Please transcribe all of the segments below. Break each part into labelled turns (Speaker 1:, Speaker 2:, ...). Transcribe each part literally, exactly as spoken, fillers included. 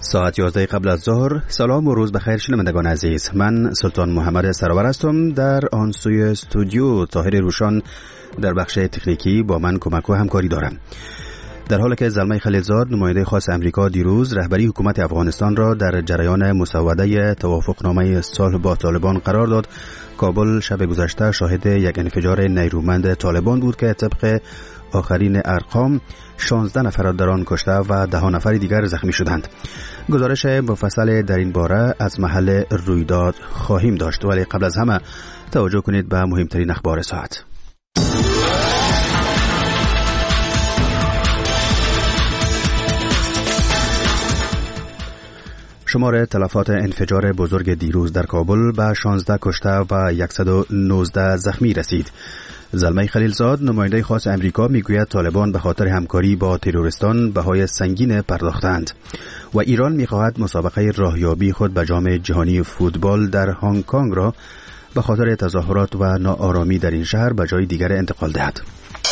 Speaker 1: ساعت یازده قبل از ظهر. سلام و روز بخیر شنوندگان عزیز. من سلطان محمد سرور هستم. در آن سوی استودیو طاهر روشان در بخش تکنیکی با من کمک و همکاری دارم. در حالی که زلمه خلیلزاد نماینده خاص امریکا دیروز رهبری حکومت افغانستان را در جریان مسوده توافقنامه صلح با طالبان قرار داد، کابل شب گذشته شاهد یک انفجار نیرومند طالبان بود که طبق آخرین ارقام شانزده نفر در آن کشته و ده نفر دیگر زخمی شدند. گزارش مفصل در این باره از محل رویداد خواهیم داشت، ولی قبل از همه توجه کنید به مهمترین اخبار ساعت. شمار تلفات انفجار بزرگ دیروز در کابل به شانزده کشته و صد و نوزده زخمی رسید. زلمه خلیلزاد نماینده خاص امریکا میگوید طالبان به خاطر همکاری با تروریستان بهای سنگین پرداختند و ایران میخواهد مسابقه راهیابی خود به جام جهانی فوتبال در هنگ کنگ را به خاطر تظاهرات و ناآرامی در این شهر به جای دیگر انتقال دهد.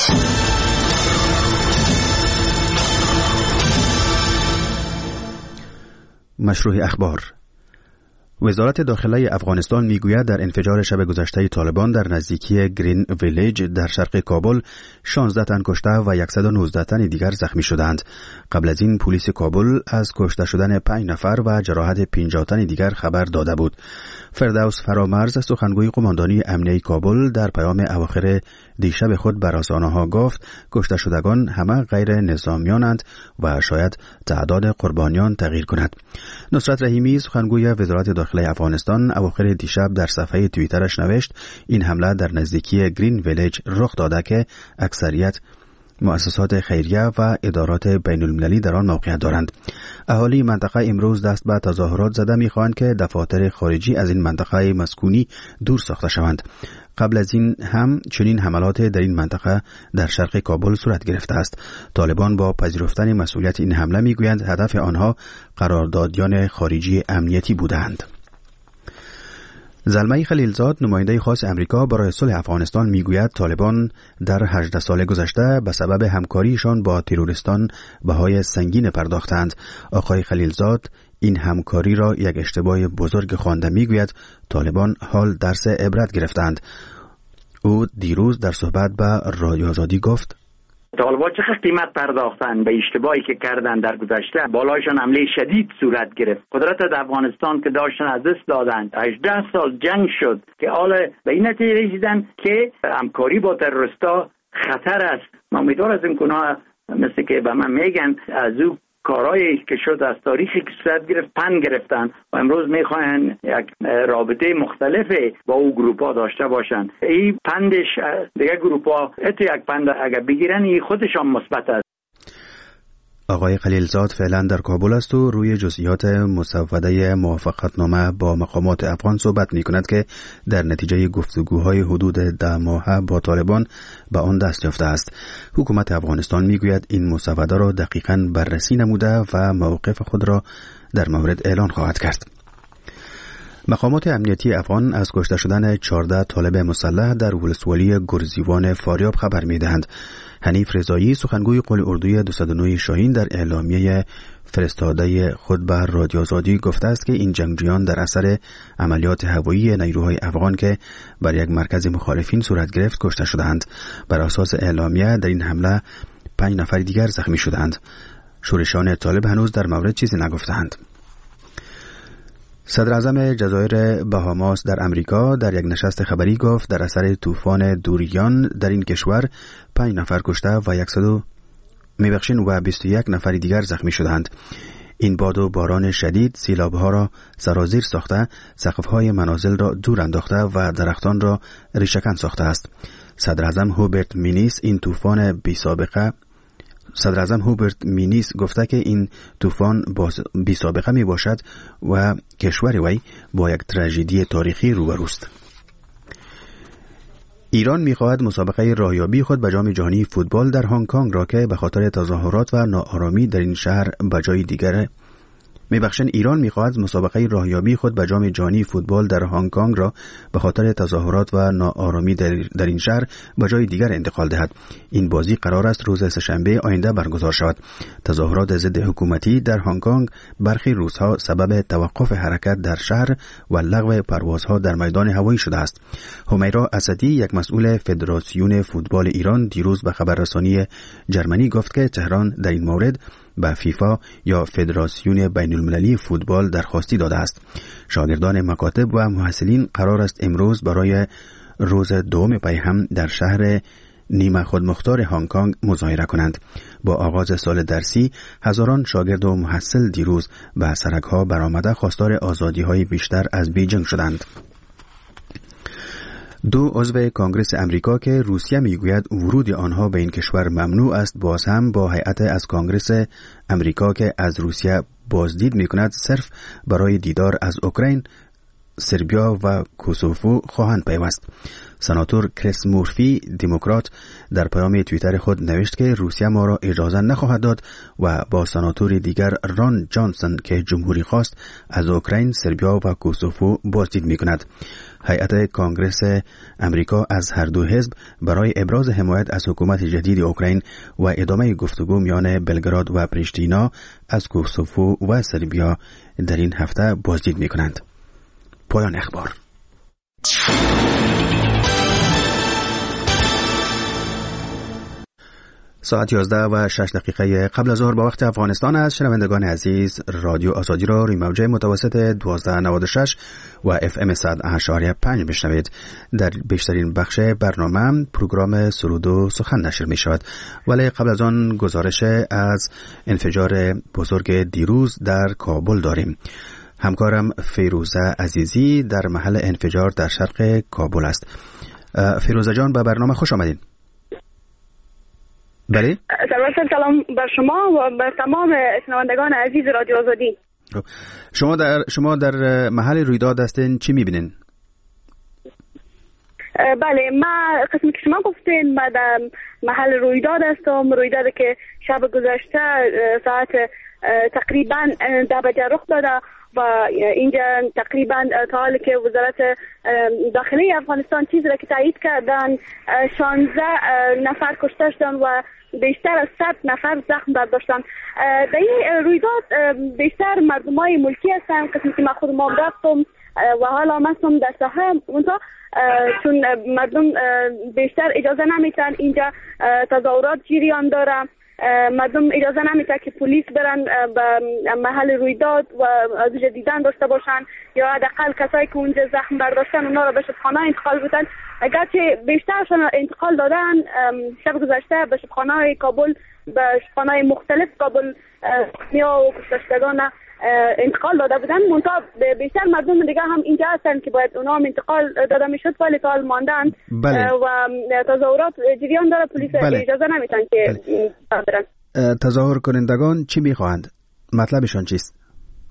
Speaker 1: مشروع اخبار. وزارت داخله افغانستان میگوید در انفجار شب گذشته طالبان در نزدیکی گرین ویلیج در شرق کابل شانزده تن کشته و صد و نوزده تن دیگر زخمی شدند. قبل از این پلیس کابل از کشته شدن پنج نفر و جراحت پنجاه تن دیگر خبر داده بود. فردوس فرامرز سخنگوی قماندانی امنیه کابل در پیام اواخر دیشب خود بر رسانه‌ها گفت کشته شدگان همه غیر نظامیانند و شاید تعداد قربانیان تغییر کند. نصرت رحیمی سخنگوی وزارت داخله افغانستان اواخر دیشب در صفحه توییترش نوشت این حمله در نزدیکی گرین ویلیج رخ داده که اکثریت مؤسسات خیریه و ادارات بین المللی در آن موقعیت دارند. اهالی منطقه امروز دست به تظاهرات زده می‌خواهند که دفاتر خارجی از این منطقه مسکونی دور ساخته شوند. قبل از این هم چنین حملات در این منطقه در شرق کابل صورت گرفته است. طالبان با پذیرفتن مسئولیت این حمله میگویند هدف آنها قراردادیان خارجی امنیتی بودند. زلمه خلیلزاد نماینده خاص امریکا برای صلح افغانستان میگوید طالبان در هجده سال گذشته به سبب همکاریشان با تروریستان بهای سنگین پرداختند. آقای خلیلزاد این همکاری را یک اشتباه بزرگ خوانده میگوید طالبان حال درس عبرت گرفتند. او دیروز در صحبت به رادیو آزادی گفت
Speaker 2: طالبان چقدر قیمت پرداختن به اشتباهی که کردن در گذشته. بالایشان حمله شدید صورت گرفت. قدرت در افغانستان که داشتن از دست دادن. هجده سال جنگ شد که حالا به این نتیجه رسیدن که همکاری با تروریستا خطر است. من امیدوار از این گناه مثل که به من میگن از او کارهایی که شد از تاریخی که صورت گرفت پند گرفتن و امروز میخواین یک رابطه مختلفه با او گروپا داشته باشن. این پندش دیگه گروپا اتو یک پند اگر بگیرن این خودشان مثبت است.
Speaker 1: آقای خلیلزاد فعلا در کابل است و روی جزئیات مسوده موافقتنامه با مقامات افغان صحبت می کند که در نتیجه گفتگوهای حدود ده ماهه با طالبان به آن دست یافته است. حکومت افغانستان می گوید این مسوده را دقیقاً بررسی نموده و موقف خود را در مورد اعلان خواهد کرد. مقامات امنیتی افغان از کشته شدن چهارده طالب مسلح در ولسوالی گرزیوان فاریاب خبر می‌دهند. حنیف رضایی سخنگوی قول اردوی دویست و نه شاهین در اعلامیه فرستاده خود به رادیو آزادی گفته است که این جنگجویان در اثر عملیات هوایی نیروهای افغان که بر یک مرکز مخالفین صورت گرفت کشته شدند. بر اساس اعلامیه در این حمله پنج نفر دیگر زخمی شدند. شورشیان طالب هنوز در مورد چیزی نگفتند. صدر اعظم جزایر بهاماس در امریکا در یک نشست خبری گفت در اثر طوفان دوریان در این کشور پنج نفر کشته و صد میبخشین و بیست و یک نفر دیگر زخمی شدند. این باد و باران شدید سیلابها را سرازیر ساخته، سقف‌های منازل را دور انداخته و درختان را ریشه‌کن ساخته است. صدر اعظم هوبرت مینیس این طوفان بی سابقه صدر اعظم هوبرت مینیس گفته که این طوفان بی سابقه می باشد و کشور وی با یک تراژدی تاریخی روبروست. ایران می خواهد مسابقه راهیابی خود به جام جهانی فوتبال در هنگ کنگ را که به خاطر تظاهرات و ناآرامی در این شهر به جای دیگر میبخشن ایران میخواهد مسابقه راهیابی خود به جام جهانی فوتبال در هنگ کنگ را به خاطر تظاهرات و ناآرامی در این شهر به جای دیگر انتقال دهد. این بازی قرار است روز سه‌شنبه آینده برگزار شود. تظاهرات ضد حکومتی در هنگ کنگ برخی روزها سبب توقف حرکت در شهر و لغو پروازها در میدان هوایی شده است. همیرا اسدی، یک مسئول فدراسیون فوتبال ایران، دیروز به خبررسانی جرمنی گفت که تهران در این مورد به فیفا یا فدراسیون بین المللی فوتبال درخواستی داده است. شاگردان مکاتب و محصلین قرار است امروز برای روز دوم پیهم در شهر نیمه خودمختار هنگ کنگ مظاهره کنند. با آغاز سال درسی هزاران شاگرد و محصل دیروز به سرک‌ها برآمده خواستار آزادی‌های بیشتر از بیجینگ شدند. دو عضو کنگره امریکا که روسیه میگوید ورود آنها به این کشور ممنوع است، باز هم با هیئت از کنگره امریکا که از روسیه بازدید میکند صرف برای دیدار از اوکراین، سربیا و کوسوفو خواهند پیوست. سناتور کریس مورفی دموکرات در پیام توییتر خود نوشت که روسیه ما را اجازه نخواهد داد و با سناتور دیگر ران جانسون که جمهوری خواست از اوکراین، سربیا و کوسوفو بازدید میکند. هیئت کنگره امریکا از هر دو حزب برای ابراز حمایت از حکومت جدید اوکراین و ادامه گفتگو میان بلگراد و پریشتینا از کوسوفو و سربیا در این هفته بازدید میکنند. پایان اخبار. ساعت یازده و شش دقیقه قبل از ظهر با وقت افغانستان است. شنوندگان عزیز، رادیو آزادی را روی موج متوسط دوازده نود و شش و اف ام صد و هشت و پنج بشنوید. در بیشترین بخش برنامه پروگرام سرود و سخن نشر می شود، ولی قبل از آن گزارش از انفجار بزرگ دیروز در کابل داریم. همکارم فیروزه عزیزی در محل انفجار در شرق کابل است. فیروزه جان، به برنامه خوش آمدین. بله،
Speaker 3: سلام بر شما و بر تمام شنوندگان عزیز رادیو آزادی.
Speaker 1: شما در شما در محل رویداد هستین، چی میبینین؟
Speaker 3: بله، ما قسمی که شما گفتین ما در محل رویداد هستم. رویدادی که شب گذشته ساعت تقریبا ده بجه رخ داده و اینجا تقریبا تا حالی که وزارت داخلی افغانستان چیزی را که تایید کردن شانزده نفر کشته شدن و بیشتر از صد نفر زخم برداشتن. در این رویداد بیشتر مردمای ملکی هستن، قسمی که من خود ما رفتم و حالا من هستم در ساحه اونجا، چون مردم بیشتر اجازه نمیتن اینجا تظاهرات جریان داره. مردم اجازه نمیده که پلیس برن به محل رویداد و از دیدن داشته باشن یا حداقل کسایی که اونجا زخم برداشتن اونا را به شبخانه انتقال بدن. اگرچه بیشترشون انتقال دادن شب گذشته به شبخانه کابل، به شبخانه مختلف کابل نیا و کشتگان انتقال داده بودن. منتها بیشتر مردم دیگه هم اینجا هستن که باید اونا هم انتقال داده میشد ولی تا حال ماندن.
Speaker 1: بله.
Speaker 3: و تظاهرات جریان داره، پلیس بله. اجازه نمیتن که بله. برن.
Speaker 1: تظاهر کنندگان چی میخواهند؟ مطلبشان چیست؟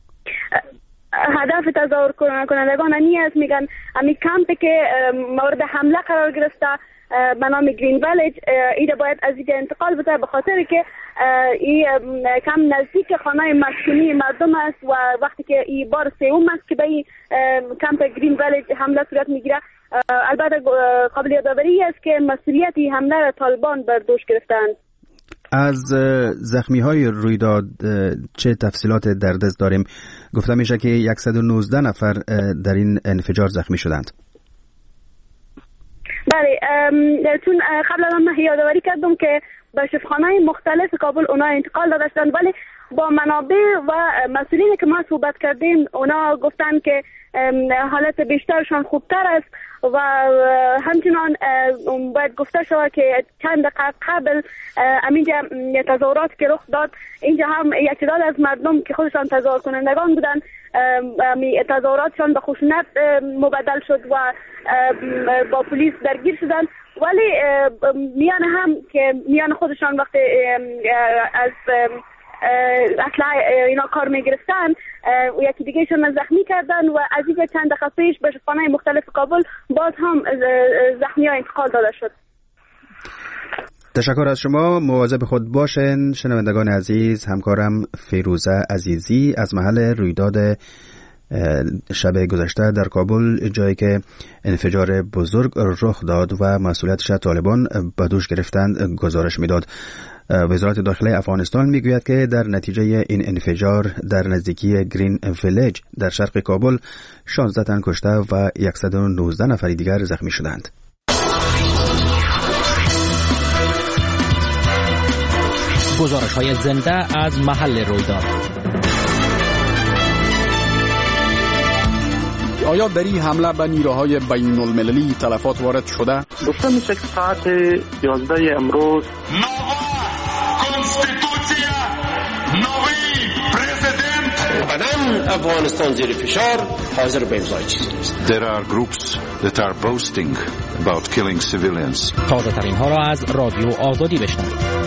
Speaker 3: هدف تظاهر کنندگان اینی است، میگن امی کمپی که مورد حمله قرار گرفته به نام گرین ویلیج ایده باید از اینجا انتقال بده، به خاطر که این کم نزدیک خانه مسکونی مردم است و وقتی که این بار سوم است که به این کمپ گرین ویلیج حمله صورت میگیره. البته قابل یادآوری است که مسئولیت این حمله را طالبان بر دوش گرفتند.
Speaker 1: از زخمی های رویداد چه تفصیلات در دست داریم؟ گفته میشه که صد و نوزده نفر در این انفجار زخمی شدند.
Speaker 3: بله، چون قبل از آن من یادآوری کردم که به شفاخانه‌های مختلف کابل اونا انتقال داده شدند، ولی با منابع و مسئولینی که ما صحبت کردیم اونا گفتن که حالت بیشترشان خوبتر است و همچنان باید گفته شود که چند دقیقه قبل اینجا تظاهرات که رخ داد، اینجا هم یک تعداد از مردم که خودشان تظاهر کنندگان بودن تظاهراتشان به خشونت مبدل شد و با پلیس درگیر شدن، ولی میان هم که میان خودشان وقتی از اصلا اینا کار میگرفتن یکی دیگه شون زخمی کردن و از اینجا چند دقیقه پیش به شفاخانه‌های مختلف کابل باز هم زخمی ها انتقال داده شد.
Speaker 1: تشکر از شما. مواظب خود باشین شنوندگان عزیز. همکارم فیروزه عزیزی از محل رویداد شب گذشته در کابل، جایی که انفجار بزرگ رخ داد و مسئولیتش طالبان به دوش گرفتند، گزارش میداد. وزارت داخله افغانستان میگوید که در نتیجه این انفجار در نزدیکی گرین ویلیج در شرق کابل شانزده تن کشته و صد و نوزده نفر دیگر زخمی شدند.
Speaker 4: گزارش های زنده از محل رویداد.
Speaker 5: آیا در این حمله به نیروهای بین المللی تلفات وارد شده؟
Speaker 6: گفته میشه که ساعت یازده امروز
Speaker 7: بدن افغانستان زیر فشار حاضر به امضای چیزی نیست.
Speaker 8: There are groups that are boasting about killing civilians.
Speaker 4: تازه ترین ها را از رادیو آزادی بشنوید.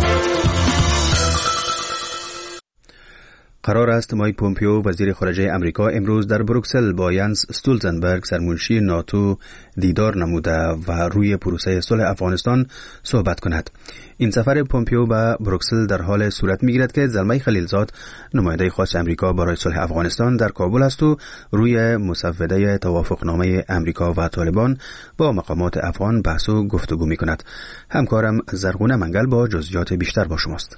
Speaker 1: قرار است مایک پومپیو وزیر خارجه امریکا امروز در بروکسل با ینس استولتنبرگ سرمنشی ناتو دیدار نموده و روی پروسه صلح افغانستان صحبت کند. این سفر پومپیو به بروکسل در حال صورت میگیرد که زلمه خلیلزاد نماینده خاص امریکا برای صلح افغانستان در کابل است و روی مسوده توافقنامه امریکا و طالبان با مقامات افغان بحث و گفتگو میکند. همکارم زرغونه منگل با جزئیات بیشتر با شماست.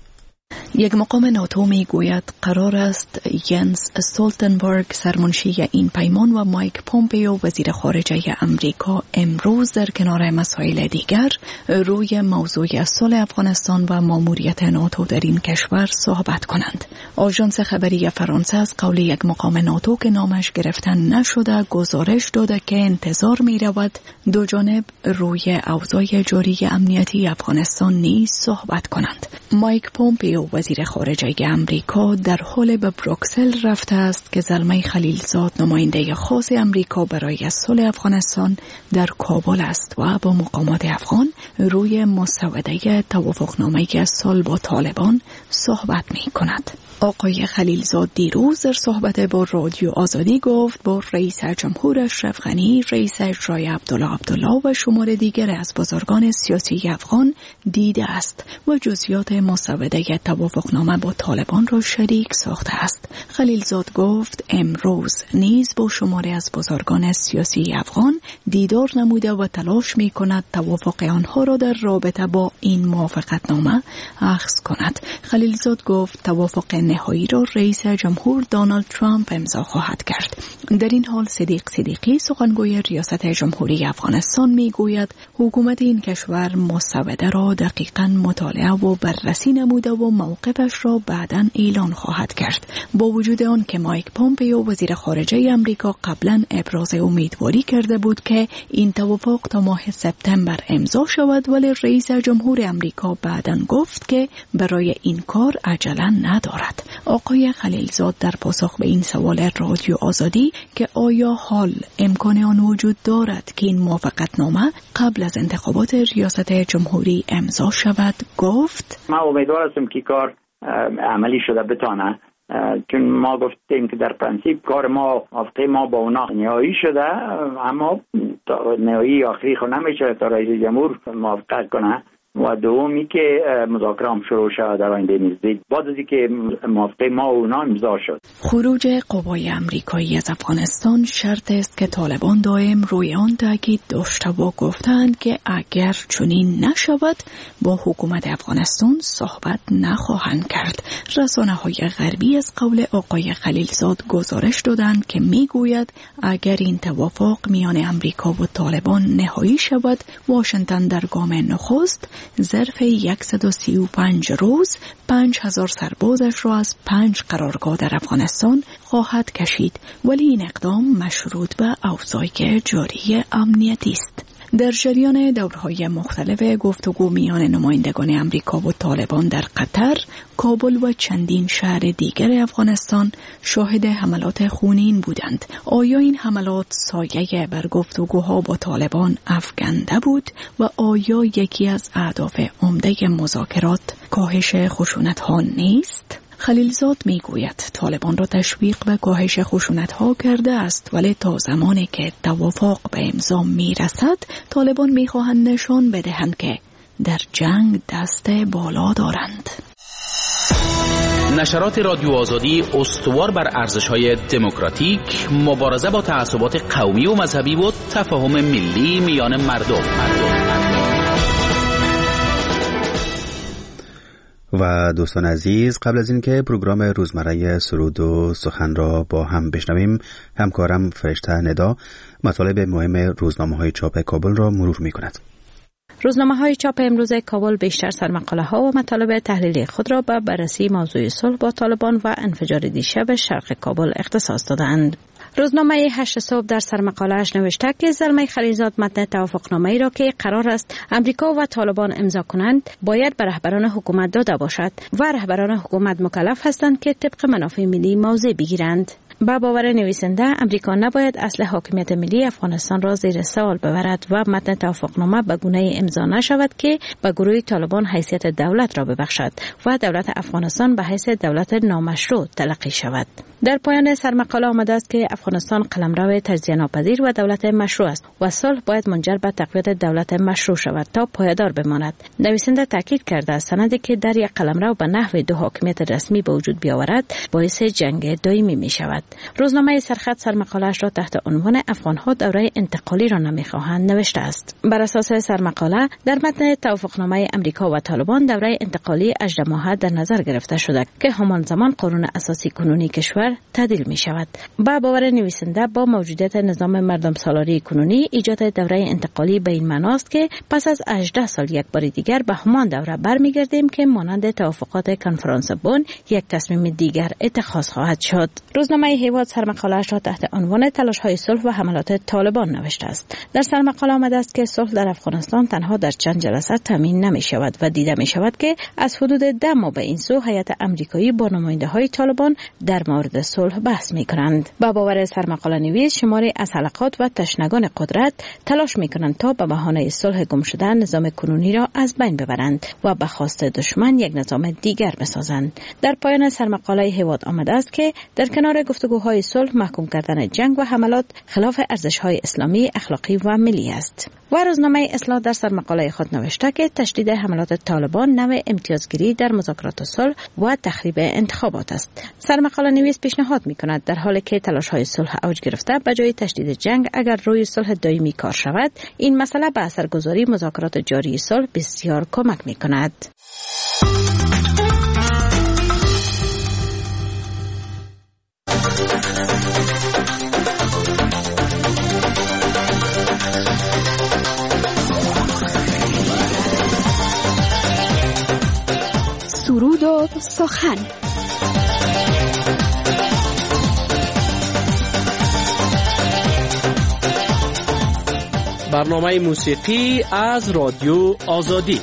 Speaker 9: یک مقام ناتو می گوید قرار است ینس استولتنبرگ سرمنشی این پیمان و مایک پومپیو وزیر خارجه امریکا امروز در کنار مسائل دیگر روی موضوع صلح افغانستان و ماموریت ناتو در این کشور صحبت کنند. آژانس خبری فرانسه از قول یک مقام ناتو که نامش گرفتن نشده گزارش داده که انتظار می رود دو جانب روی اوضاع جاری امنیتی افغانستان نیز صحبت کنند. مایک پومپیو وزیر خارجه امریکا در حال به بروکسل رفته است که زلمه خلیلزاد نماینده خاص امریکا برای صلح افغانستان در کابل است و با مقامات افغان روی مسوده توافقنامه صلح با طالبان صحبت می کند. آقای خلیلزاد دیروز در صحبت با رادیو آزادی گفت با رئیس جمهور اشرف غنی، رئیس اجرایی عبدالله عبدالله و شمار دیگر از بزرگان سیاسی افغان دیده است و جزئیات مسوده توافقنامه با طالبان را شریک ساخته است. خلیلزاد گفت امروز نیز با شماری از بزرگان سیاسی افغان دیدار نموده و تلاش می کند توافق آنها را در رابطه با این موافقتنامه اخذ کند. خلیلزاد گفت توافق نهایی را رئیس جمهور دونالد ترامپ امضا خواهد کرد. در این حال صدیق صدیقی سخنگوی ریاست جمهوری افغانستان می گوید حکومت این کشور مسوده را دقیقاً مطالعه و بررسی نموده و موقفش را بعداً اعلان خواهد کرد. با وجود آن که مایک پومپیو وزیر خارجه امریکا قبلاً ابراز امیدواری کرده بود که این توافق تا ماه سپتامبر امضا شود، ولی رئیس جمهور امریکا بعداً گفت که برای این کار عجله ندارد. آقای خلیلزاد در پاسخ به این سوال رادیو آزادی که آیا حال امکان آن وجود دارد که این موافقتنامه قبل از انتخابات ریاست جمهوری امضا شود گفت
Speaker 2: ما امیدوار هستم که کار عملی شده بتانه، چون ما گفتیم که در پرانسیپ کار ما موافقه ما با اونا نهایی شده، اما نهایی آخری خود نمیشه تا رئیس جمهور موافقت کنه و دومی که مذاکره هم شروع شد در آینده نزدیک بعد از اینکه موافقه ما و اونا امضا شد.
Speaker 9: خروج قوای آمریکایی از افغانستان شرط است که طالبان دائم روی آن تاکید داشته و گفتند که اگر چنین نشود با حکومت افغانستان صحبت نخواهند کرد. رسانه‌های غربی از قول آقای خلیلزاد گزارش دادند که میگوید اگر این توافق میان آمریکا و طالبان نهایی شود، واشنگتن در گام نخست ظرف صد و سی و پنج روز پنج هزار سربازش را از پنج قرارگاه در افغانستان خواهد کشید، ولی این اقدام مشروط به اوضاع جاری امنیتی است. در جریان دورهای مختلف گفتگو میان نمایندگان امریکا و طالبان در قطر، کابل و چندین شهر دیگر افغانستان شاهد حملات خونین بودند. آیا این حملات سایه بر گفتگوها با طالبان افکنده بود و آیا یکی از اهداف عمده مذاکرات کاهش خشونت‌ها نیست؟ خلیلزاد می گوید طالبان را تشویق به کاهش خشونت‌ها کرده است، ولی تا زمانی که توافق به امضا می رسد طالبان می خواهند نشان بدهند که در جنگ دست بالا دارند.
Speaker 4: نشرات رادیو آزادی استوار بر ارزش‌های دموکراتیک، مبارزه با تعصبات قومی و مذهبی و تفاهم ملی میان مردم. مردم.
Speaker 1: و دوستان عزیز، قبل از اینکه پروگرام روزمره سرود و سخن را با هم بشنویم، همکارم فرشته ندا مطالب مهم روزنامه‌های چاپ کابل را مرور می‌کند.
Speaker 10: روزنامه‌های چاپ امروز کابل بیشتر سرمقاله‌ها و مطالب تحلیلی خود را به بررسی موضوع صلح با طالبان و انفجار دیشب شرق کابل اختصاص دادند. روزنامه هشت صبح در سرمقاله‌اش نوشته که زلمه خلیلزاد متن توافقنامه‌ای را که قرار است امریکا و طالبان امضا کنند باید به رهبران حکومت داده باشد و رهبران حکومت مکلف هستند که طبق منافع ملی موضع بگیرند. با باور نویسنده، امریکا نباید اصل حاکمیت ملی افغانستان را زیر سوال ببرد و متن توافقنامه به گونه‌ای امضا نشود که به گروه طالبان حیثیت دولت را ببخشد و دولت افغانستان به حیث دولت نامشروع تلقی شود. در پایان سرمقاله آمده است که افغانستان قلمرو تجزیه ناپذیر و دولت مشروع است و صلح باید منجر به تقویت دولت مشروع شود تا پایدار بماند. نویسنده تاکید کرده است سندی که در یک قلمرو به نحو دو حاکمیت رسمی به وجود بیاورد باعث جنگ دائمی می شود. روزنامه سرخط سرمقاله‌اش را تحت عنوان افغان‌ها دوره انتقالی را نمی‌خواهند نوشته است. بر اساس سرمقاله در متن توافقنامه امریکا و طالبان دوره انتقالی هجده ماهه در نظر گرفته شده که همان زمان قانون اساسی کنونی کشور تعدیل می شود. با باور نویسنده با موجودیت نظام مردم سالاری کنونی ایجاد دوره انتقالی به این معناست که پس از هجده سال یک بار دیگر به همان دوره برمیگردیم که مانند توافقات کنفرانس بن یک تصمیم دیگر اتخاذ خواهد شد. روزنامه هیواد سرمقاله‌اش را تحت عنوان تلاش‌های صلح و حملات طالبان نوشته است. در سرمقاله آمده است که صلح در افغانستان تنها در چند جلسه تامین نمی شود و دیده می شود که از حدود ده ماه به این سو هیئت آمریکایی با نماینده‌های طالبان در مورد صلح بحث می کنند. با باور سرمقاله نویس، شماری از حلقات و تشنگان قدرت تلاش می کنند تا به بهانه صلح گم شده نظام کنونی را از بین ببرند و به خواست دشمن یک نظام دیگر بسازند. در پایان سرمقاله هیواد آمده است که در کنار گفتگوهای صلح محکوم کردن جنگ و حملات خلاف ارزش‌های اسلامی، اخلاقی و ملی است. و روزنامه اصلاح در سرمقاله خود نوشته که تشدید حملات طالبان نوع امتیازگیری در مذاکرات صلح و تخریب انتخابات است. سرمقاله نویس پیشنهاد می‌کند در حالی که تلاش‌های صلح اوج گرفته به جای تشدید جنگ اگر روی صلح دائمی کار شود، این مسئله به اثرگذاری مذاکرات جاری صلح بسیار کمک می‌کند.
Speaker 9: سرود و سخن.
Speaker 4: برنامه موسیقی از رادیو آزادی.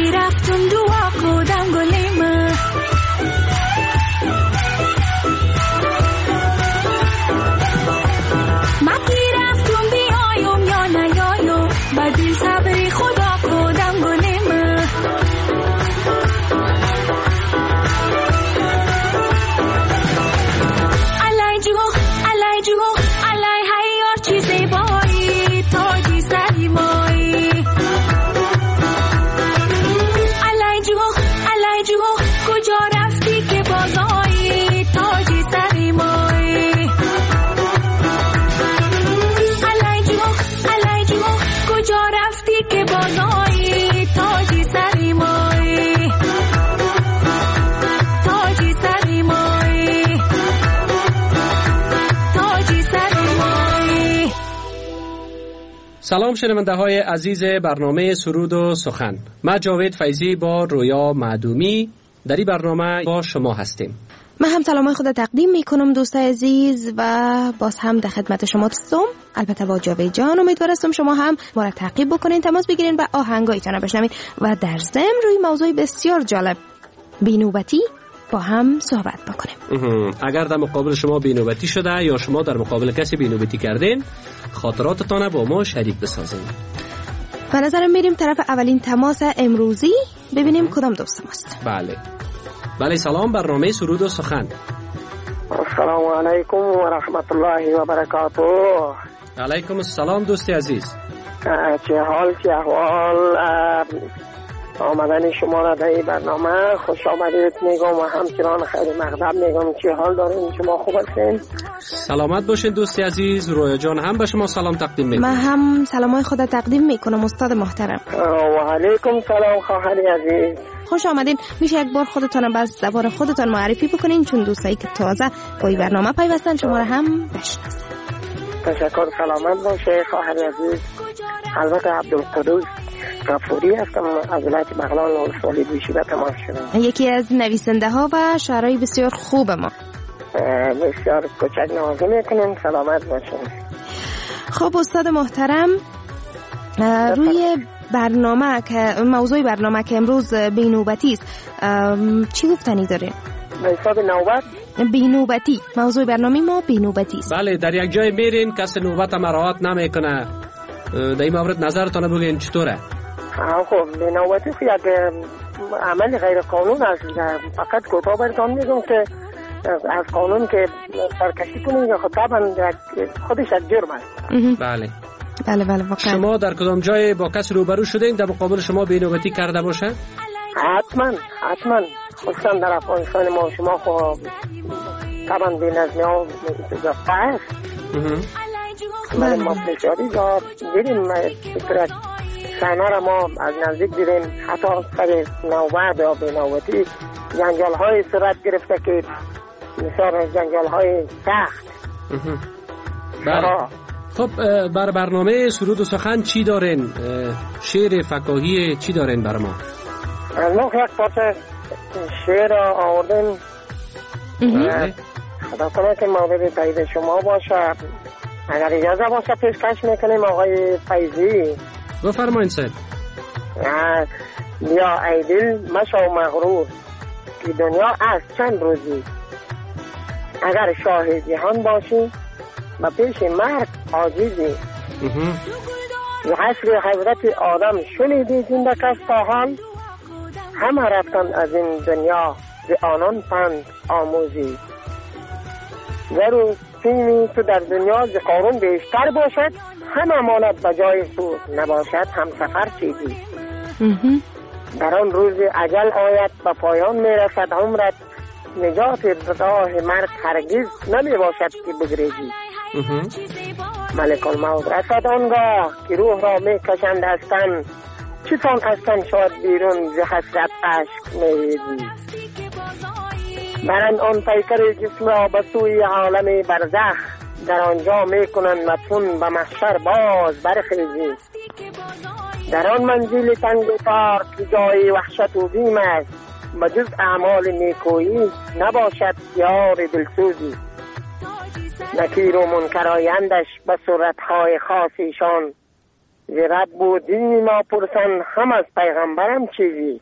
Speaker 11: کی رفتم دعا کردم گلیم ما کی رفتم بیایم یا نیایم با دل صبری خدا کردم گلیم علای جو علای جو علای هیار چیزی بایی تاجی سری مایی علای جو علای جو کجا رفتی که بازایی تاجی سری مایی علای جو علای جو کجا رفتی که بازایی تاجی سری مایی تاجی سری مایی تاجی سری مایی.
Speaker 12: سلام شنونده های عزیز برنامه سرود و سخن. من جاوید فیضی با رویا معدومی در این برنامه با شما هستیم.
Speaker 13: من هم سلامای خود تقدیم میکنم دوستای عزیز و باز هم در خدمت شما هستم. البته با جاوید جان امیدوارم شما هم ما را تعقیب بکنین، تماس بگیرین و آهنگایتان بشنوین و در ضمن روی موضوع بسیار جالب بینوبتی با هم صحبت بکنیم.
Speaker 12: اگر در مقابل شما بینوبتی شده یا شما در مقابل کسی بینوبتی کردین، خاطراتتان با ما شریک بسازین.
Speaker 13: به نظرم میریم طرف اولین تماس امروزی ببینیم کدام دوستم است.
Speaker 12: بله بله سلام، برنامه سرود و سخن.
Speaker 14: السلام علیکم و رحمت الله و برکاته.
Speaker 12: علیکم السلام دوستی عزیز.
Speaker 14: چه حال چه احوال؟ آمدن شما را در این برنامه خوش آمدید میگم و همچنان خیلی مقدم میگم. چه حال دارین؟ شما خوب هستین؟
Speaker 12: سلامت باشین دوستی عزیز. رویا جان هم به شما سلام تقدیم میکنم.
Speaker 13: من هم سلامای خود تقدیم میکنم استاد محترم.
Speaker 14: و علیکم سلام خواهر عزیز.
Speaker 13: خوش آمدین. میشه یک بار خودتان از زبان خودتان معرفی بکنین چون دوستایی که تازه با این برنامه پیوستن شما را هم بشناسن.
Speaker 14: تشکر. سلامت باشه خواهر عزیز. البته عبدالقدوس غفوری هستم از ولایت بغلان ولسوالی دوشیبه تماس شدم.
Speaker 13: یکی از نویسنده ها و شاعرای بسیار خوب ما.
Speaker 14: بسیار کوچک نوازی میکنیم. سلامت باشین.
Speaker 13: خب استاد محترم، روی برنامه که موضوع برنامه که امروز بینوبتی است چی گفتنی دارین؟
Speaker 14: به حساب نوبت
Speaker 13: بینوبتی. موضوع برنامه ما بینوبتی است.
Speaker 12: بله، در یک جای میرین کسی نوبت مراعات نمیکنه، در این مورد نظرتان بگین چطوره؟
Speaker 14: خب بینوبتی یک عمل غیر قانون است. فقط کوتاه براتون میگم که از قانون که سرکشی کنید خب طبعا خودش یک جرم است.
Speaker 12: بله
Speaker 13: بله بله واقعا.
Speaker 12: شما در کدام جای با کسی روبرو شدین در مقابل شما بینوبتی کرده باشه؟
Speaker 14: حتما حتما، خصوصا در افغانستان ما شما خب طبعا بینظمی ها گفته است. ولی ما فشاری را دیدیم، بطورت سحنه را ما از نزدیک دیدیم. حتی سر نوبت یا بینوبتی جنجال های صورت گرفته که مثال جنجال های سخت.
Speaker 12: بله. خب بر برنامه سرود و سخن چی دارین؟ شعر فکاهی چی دارین بر ما؟
Speaker 14: ما یک پارچه شعر آوردیم. خدا کنه که مورد تایید شما باشه. اگر اجازه باشه پیشکش میکنیم آقای فیضی.
Speaker 12: بفرمایید سید.
Speaker 14: بیا ای دل مشو مغرور که دنیا از چند روزی، اگر شاه جهان باشی با پیش مرگ عاجزی. حسر حضرت آدم شنیدی زنده کس تا حال، همه رفتن از این دنیا ز آنان پند آموزی. ضرور فیلمی تو در دنیا ز قارون بیشتر باشد، همه ماند بجای تو نباشد هم سفر چیزی. در آن روز اجل آید و پایان میرسد عمرت، نجات راه مرگ هرگز نمی باشد که بگریزی. ملک الموت رسد آنگاه که روح را می کشند از تن، چطور از تن شد بیرون ز حسرت اشک میریزی. برند آن پیکر جسم را به سوی عالم برزخ، در آنجا می کنند مدفون به محشر باز برخیزی. در آن منزل تنگ و تار که جای وحشت و بیم است، بجز اعمال نیکویی نباشد یار دلسوزی. نکیر و منکر آیندش به صورتهای خاصیشان، ز رب و دین ما پرسن هم از پیغمبرم چیزی.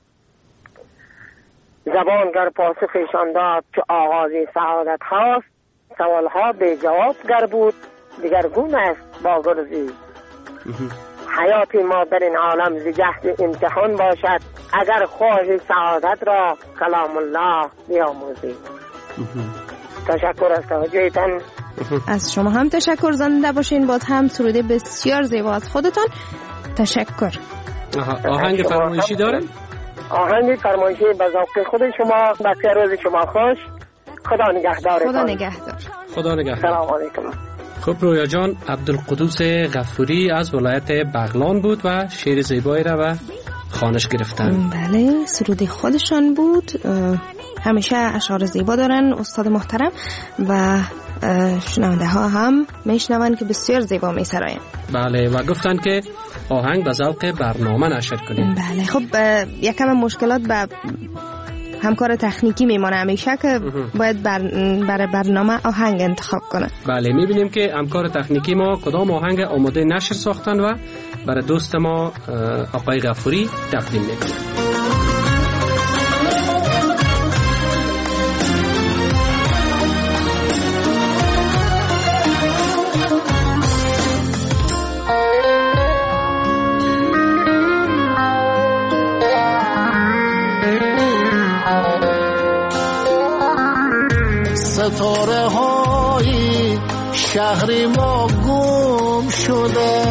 Speaker 14: زبان گر پاسخشان داد که آغاز سعادت هاست، سوال ها به جواب گر بود دیگرگون است با گرزی. حیات ما در این عالم ز جهد امتحان باشد، اگر خواه سعادت را کلام الله بیاموزی. تشکر از توجهتان.
Speaker 13: از شما هم تشکر. زنده باشین. باز هم سروده بسیار زیبا از خودتان. تشکر.
Speaker 12: آهنگ فرمایشی دارین؟
Speaker 14: آهنگ فرمایشی به ذوق خود شما. بسیار روز شما خوش. خدا نگهدارتان.
Speaker 13: خدا نگهدار.
Speaker 12: خدا نگهدار.
Speaker 14: سلام علیکم.
Speaker 12: خب رویا جان، عبدالقدوس غفوری از ولایت بغلان بود و شعر زیبایی را و خوانش گرفتن.
Speaker 13: بله، سرود خودشان بود. همیشه اشعار زیبا دارن استاد محترم و شنونده ها هم میشنون که بسیار زیبا میسراین.
Speaker 12: بله، و گفتن که آهنگ به ذوق برنامه نشر کنیم.
Speaker 13: بله، خب یکم مشکلات به همکار تکنیکی میمانه همیشه که باید بر برای برنامه آهنگ انتخاب کنه.
Speaker 12: بله، میبینیم که همکار تکنیکی ما کدام آهنگ آماده نشر ساختن و برای دوست ما آقای غفوری تقدیم میکنه.
Speaker 15: ستاره های شهر ما گم شده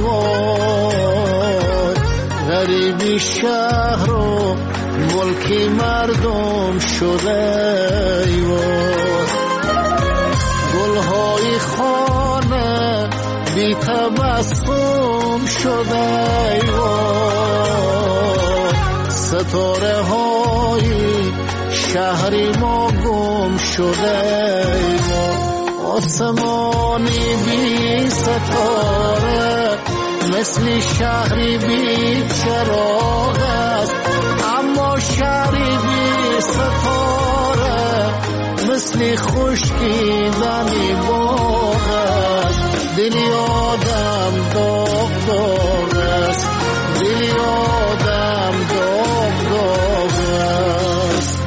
Speaker 15: ایوان، غریبی شهر و ملکی مردم شده ایوان، گلهای خانه بی تبسم شده ایوان، ستاره های شهری ما گم شده ما، آسمانی بی ستاره مثل شهری بی چراغ است، اما شهری بی ستاره مثل خشکیدنی باغ است، دلی آدم داغ داغ است، دلی آدم داغ داغ است.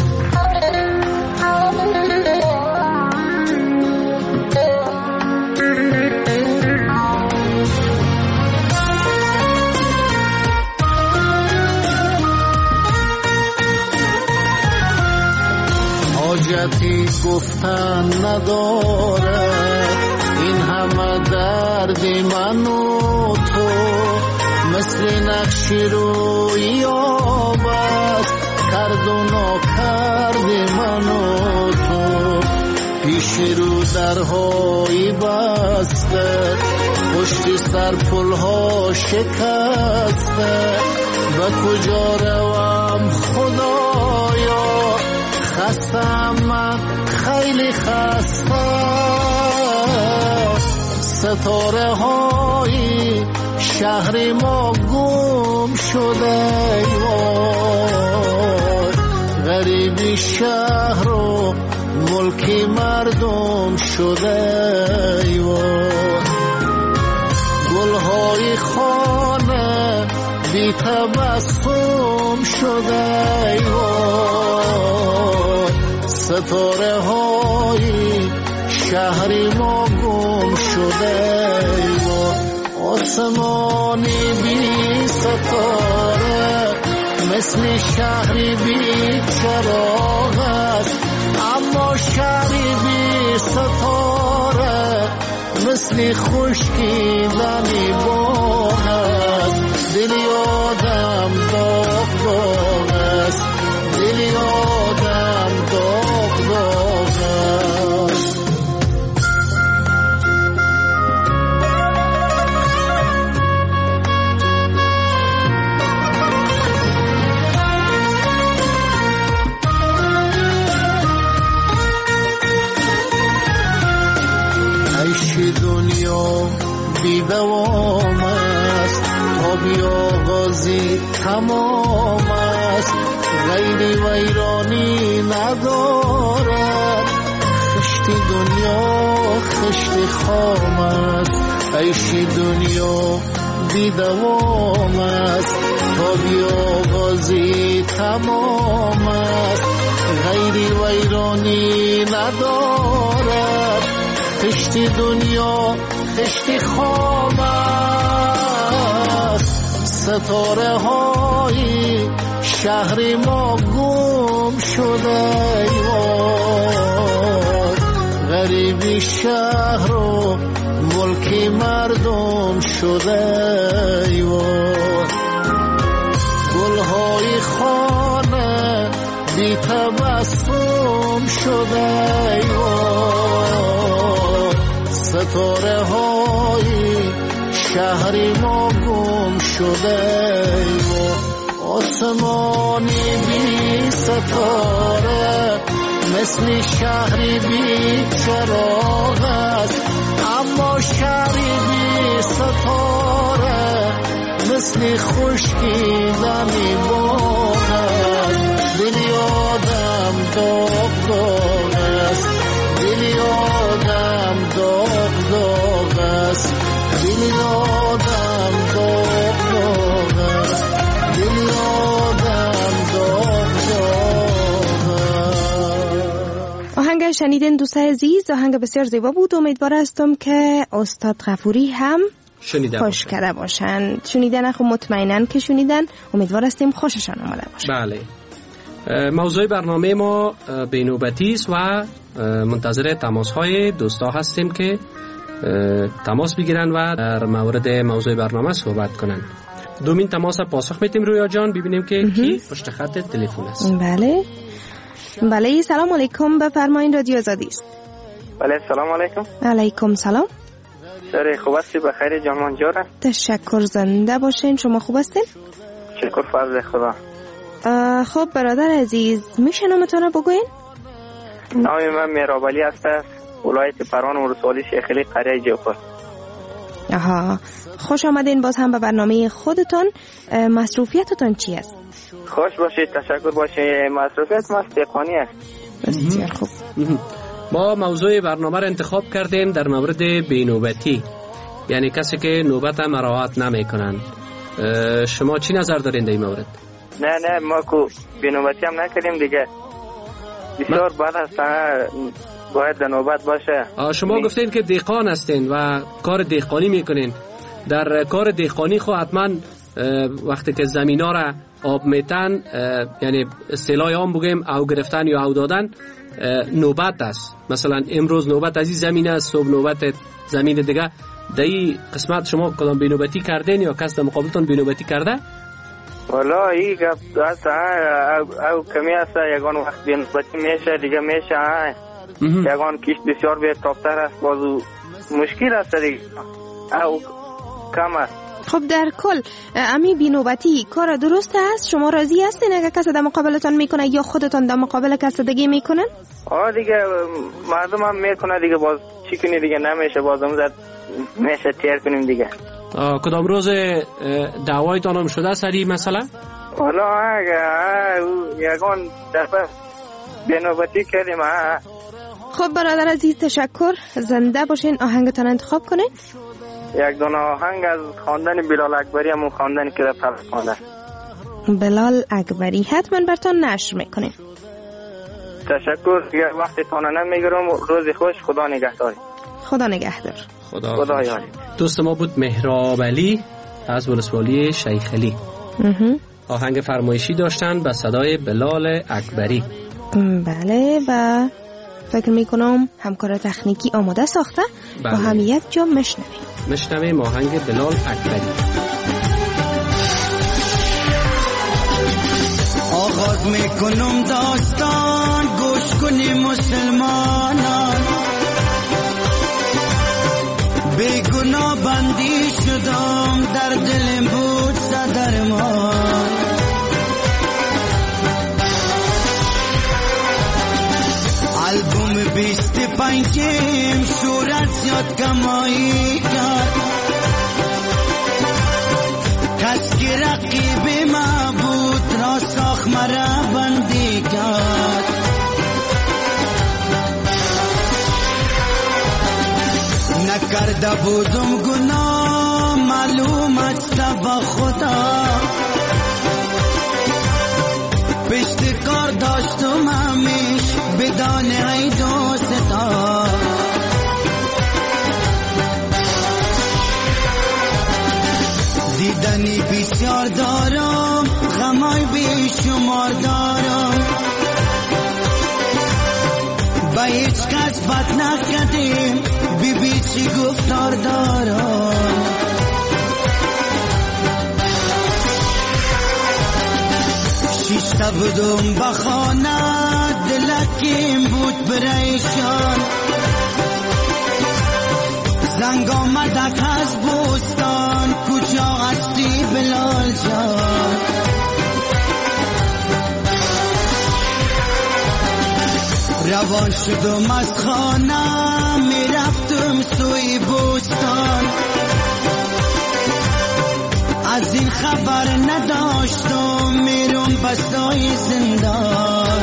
Speaker 15: حاجتی گفتن نداره این همه درد من و تو، مثل نقشی روی آب است کرد و ناکرد من و تو، پیش رو درهایی بسته پشت سر پلها شکسته، به کجا روم خدایا خستم من خیلی خسته، ستاره های شهر ما گم شده وای، غریبی شهر و ملکی مردم شده وای، گلهای خانه بی تبسم شده وای، ستاره های شهری ما گم شده وای، آسمانی بی ستاره مثل شهری بی چراغ است، اما شهری بی ستاره مثل خشکیدنی باغ است، دلی آدم داغ داغ است، دلی آدم داغ داغ است. عیش دنیا بی دوام است، تا بی آغازی تمام است، غیری ویرانی ندارد، خشت دنیا خشت خام است، عیش دنیا بی دوام است تا بیاغازی تمام است غیری ویرانی ندارد خشتی دنیا خشتی خام است ستاره های شهر ما گم شده ایوان غریبی شهر و ملکی مردم شده ایوان گلهای خانه بی تبسم شده ایوان ستاره های شهری ما گم شده ایوان آسمانی بی ستاره مثل شهری بی چراغ است اما شهری بی ستاره مثل خشکی دمی باغ است دلی آدم داغ داغ است دلی آدم داغ داغ است دلی آدم داغ داغ است دلی آدم داغ داغ است.
Speaker 13: آهنگ شنیدین دوستای عزیز، آهنگ بسیار زیبا بود. امیدوار هستم که استاد غفوری هم خوش کرده باشن. شنیدن خب مطمئنن که شنیدن. امیدوار هستیم خوششان آمده باشه.
Speaker 12: بله. موضوع برنامه ما بینوبتی است و منتظر تماس های دوستا هستیم که تماس بگیرن و در مورد موضوع برنامه صحبت کنن. دومین تماس پاسخ میتیم رویا جان، ببینیم که کی پشت خط تلفن است.
Speaker 13: بله بله. سلام علیکم، بفرمایید رادیو آزادی است.
Speaker 16: بله سلام علیکم.
Speaker 13: علیکم سلام.
Speaker 16: سر خوب هستی؟ بخیر جان جان.
Speaker 13: تشکر، زنده باشین. شما خوب هستین؟
Speaker 16: شکر فضل خدا.
Speaker 13: خب برادر عزیز، میشه نامتون رو بگوین؟
Speaker 16: نام من میرابلی است، ولایت پروان ولسوالی شیخ علی قریه جوپر.
Speaker 13: آها، خوش آمدین باز هم به برنامه خودتون. مصروفیتتون چی است؟
Speaker 16: خوش باشید، تشکر باشه. مصروفیت ما استقانی است.
Speaker 13: بسیار خوب.
Speaker 12: ما موضوع برنامه را انتخاب کردیم در مورد بینوبتی، یعنی کسی که نوبت مراعات نمی کنند. شما چی نظر دارین در این مورد؟
Speaker 16: نه نه ما کو بینوبتی هم نکردیم دیگه، بسیار بد است، باید در نوبت باشه.
Speaker 12: شما گفتین که دهقان هستین و کار دهقانی میکنین. در کار دهقانی خو حتما وقتی که زمینا را آب میتن، یعنی اصطلاح عام بگیم او گرفتن یا او دادن، نوبت است. مثلا امروز نوبت از این زمین است، صبح نوبت زمین دیگه. در این قسمت شما کدام بینوبتی کردین یا کس در مقابلتون بینوبتی کرده؟
Speaker 16: والا این گفت است او کمی است، یگان وقت بینوبتی میشه دیگه میشه، یگان کشت بسیار به تابتر است، بازو مشکل است دیگه، او کم است.
Speaker 13: خب در کل امی بینوبتی کار درست است؟ شما راضی هستین اگه کسی در مقابلتان میکنه یا خودتان در مقابل کسی دیگه میکنن؟
Speaker 16: آه دیگه مردم هم میکنه دیگه، باز چی کنی دیگه، نمیشه بازم زد میشه تیر کنیم دیگه.
Speaker 12: کدام روز دعوایتان هم شده سری مثلا؟
Speaker 16: والا اگه یگان دفعه بینوبتی کردیم.
Speaker 13: خب برادر عزیز تشکر، زنده باشین. آهنگتان انتخاب کنین.
Speaker 16: یک دونه آهنگ از خواندن بلال اکبری، همون خواندن که در طرف خواندن
Speaker 13: بلال اکبری حتما برتان نشر میکنیم.
Speaker 16: تشکر، دیگه وقتی تانه نمیگرم. روز خوش، خدا نگهدار.
Speaker 13: خدا نگهدار.
Speaker 12: خدا,
Speaker 16: خدا یاری.
Speaker 12: دوست ما بود مهراب علی از ولسوالی شیخ علی. آهنگ فرمایشی داشتن به صدای بلال اکبری.
Speaker 13: بله و فکر میکنم همکار تکنیکی آماده ساخته. بله. با هم یک جا مشنویم
Speaker 12: مشنویم آهنگ بلال اکبری.
Speaker 17: آغاز میکنم داستان، گوش کنی مسلمانان، بیگناه بندی شدم، در دلم بود صدرمان. البوم بیست پنجم شورت زیاد کمایی کرد، کس که رقیب ما بود را ساخت مرا بندی کرد. نکرده بودم گناه، معلوم است با خدا پشت کار داشتم همیش بدان ای دوستا دیدنی بسیار دارم غمای بیشمار دارم با هیچ کس بد نکردیم بی بی چی گفتار دارم شیشتا بودم با خانه دلکیم بود پریشان زنگ آمدک از بوستان کجا هستی بلال جان روان شدم از خانه می رفتم سوی بوستان از این خبر نداشتم میرم بسای زندان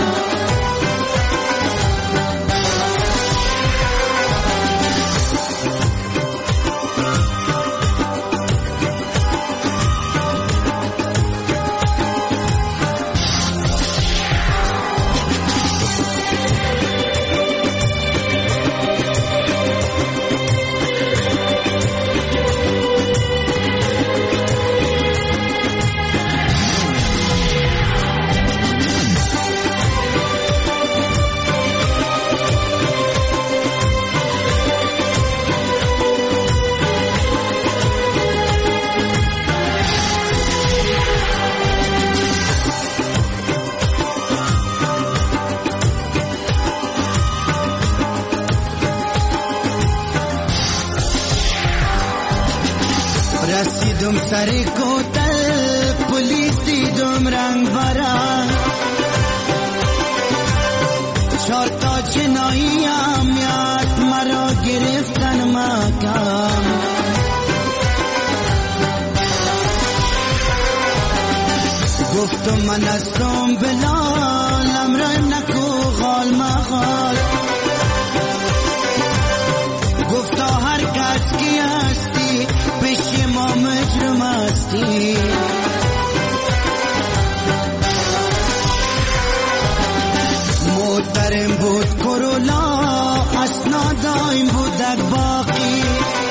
Speaker 17: رسیدم سر کوتل پلیس دیدم رنگ برنگ چار تا جنایی امیت مرا گرفتن مکم گفتم من هستم بلال امرایم نکو غال مخال گفتا هر کس کی هستی پیش ما مجرم هستی محترم بود کرولا اسنا دایم بودک باقی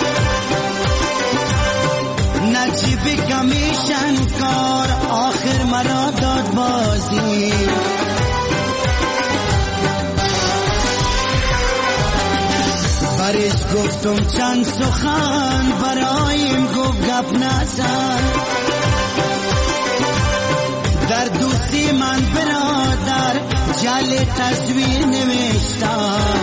Speaker 17: نجیب کمیشن کار آخر مرا داد بازی برش گفتم چند سخن برایم گفت گپ نزن در دوستی من برادر جل تصویر نوشتم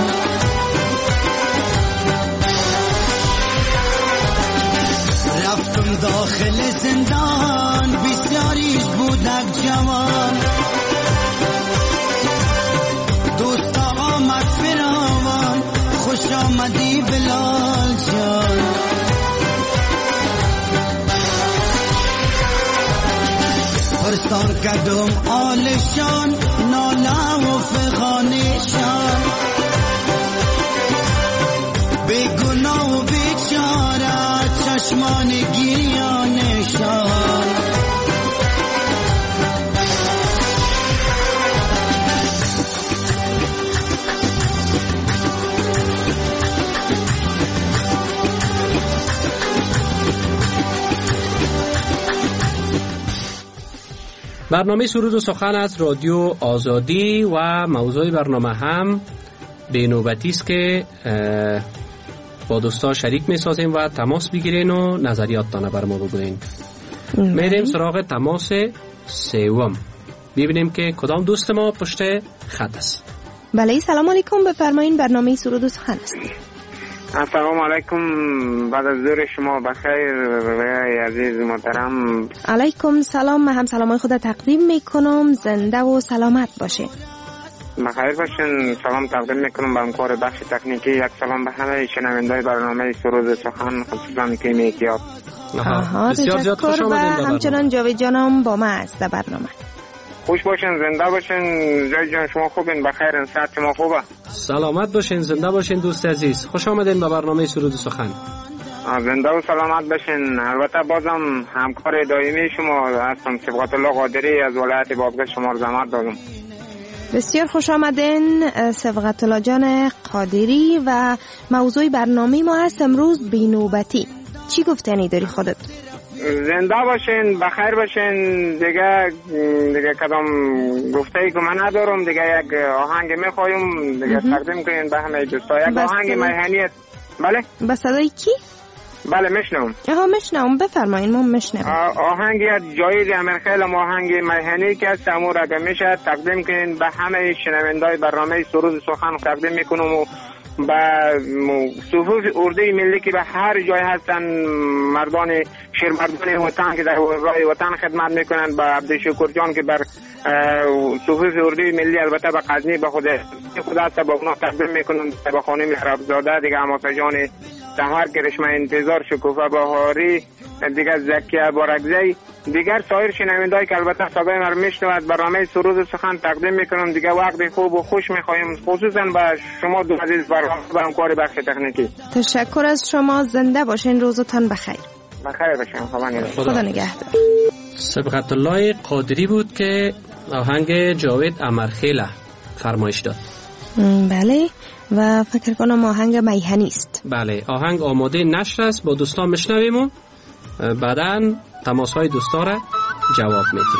Speaker 17: رفتم داخل زندان بسیاریش بودک جوان دوست آمد فراوان خوش آمدی بلال جان پرسان کردم آلشان ناله و فغانشان بیگناه و بیچاره چشمان گریانشان
Speaker 12: برنامه سرود و سخن از رادیو آزادی و موضوع برنامه هم به نوبتی است که با دوستا شریک می سازیم و تماس بگیرین و نظریاتتان بر ما بگوین. میریم سراغ تماس سوم ببینیم که کدام دوست ما پشت خط است.
Speaker 13: بله سلام علیکم، بفرمایین برنامه سرود و سخن است.
Speaker 16: السلام علیکم، بعد از ظهر شما بخیر عزیز محترم.
Speaker 13: علیکم سلام، من هم سلامای خود تقدیم میکنم، زنده و سلامت باشه.
Speaker 16: بخیر باشین. سلام تقدیم میکنم به همکار بخش تکنیکی. یک سلام به همه شنونده‌های برنامه سرود سخن، خصوصا که میکیات.
Speaker 13: آها تشکر و همچنان جاوید جانم با ما است در برنامه.
Speaker 16: خوش باشین، زنده باشین. جای جان شما خوبین؟ بخیرین؟ صحت ما خوبه؟
Speaker 12: سلامت باشین، زنده باشین دوست عزیز. خوش آمدین به برنامه سرود سخن.
Speaker 18: زنده و سلامت باشین. البته بازم همکار دائمی شما هستم، صبغت الله قادری از ولایت بادغیس شما رو زحمت دادم.
Speaker 13: بسیار خوش آمدین صبغت الله جان قادری. و موضوع برنامه ما هست امروز بینوبتی. چی گفتنی داری خودت؟
Speaker 18: زنده باشین، بخیر باشین. دیگه دیگه کدام گفته ای که من ندارم. دیگه یک آهنگ میخوایم دیگه تقدیم کنین به همه دوستا. یک آهنگ میهنیت. بله
Speaker 13: با صدای کی؟
Speaker 18: بله میشنم.
Speaker 13: آها میشنم، بفرمایین. ما میشنم.
Speaker 18: آهنگ جاوید امیرخیل آهنگ میهنی که است، امور اگه میشه تقدیم کنین به همه شنوندای برنامه سرود سخن تقدیم میکنم و با صفوف اردوی ملی که به هر جای هستن، مردان شیرمردان وطن که در راه وطن خدمت میکنن، با عبدالشکر جان که بر صفوف اردوی ملی البته به غزنی به خود خدا است با اونا تقدیم میکنن، با خانم عربزاده دیگه اماسا جان سحر کرشمه انتظار شکوفه بهاری دیگه زکیه بارکزی دیگر سایر شنونده‌ای که البته صدای ما رو میشنوند برنامه سرود سخن تقدیم میکنم. دیگه وقت خوب و خوش میخوایم، خصوصا به شما دو عزیز برنامه و همکار بخش تکنیکی.
Speaker 13: تشکر از شما. زنده باشین. روزتان بخیر.
Speaker 18: بخیر باشین. خدا نگهدار.
Speaker 13: خدا نگهدار.
Speaker 12: صبغت الله قادری بود که آهنگ جاوید امرخیل فرمایش داد.
Speaker 13: بله و فکر کنم آهنگ میهنی است.
Speaker 12: بله آهنگ آماده نشر است، با دوستان میشنویم و بعداً تماس های دوستا را جواب میدیم.